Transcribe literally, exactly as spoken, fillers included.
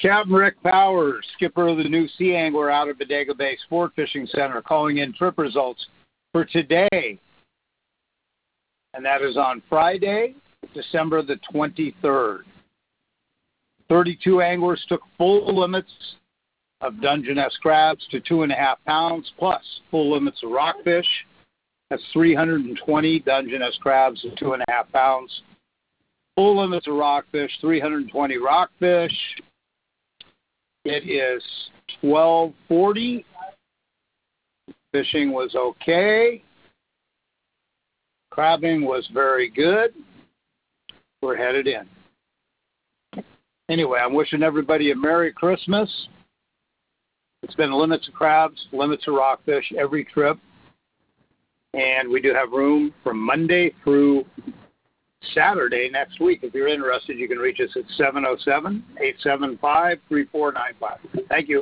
Captain Rick Powers, skipper of the new Sea Angler out of Bodega Bay Sport Fishing Center, calling in trip results for today. And that is on Friday, December the twenty-third. thirty-two anglers took full limits of Dungeness crabs to two and a half pounds, plus full limits of rockfish. That's three hundred twenty Dungeness crabs to two and a half pounds. Full limits of rockfish, three hundred twenty rockfish. It is twelve forty. Fishing was okay. Crabbing was very good. We're headed in. Anyway, I'm wishing everybody a Merry Christmas. It's been limits of crabs, limits of rockfish every trip. And we do have room from Monday through Saturday next week. If you're interested, you can reach us at seven oh seven, eight seven five, three four nine five. Thank you.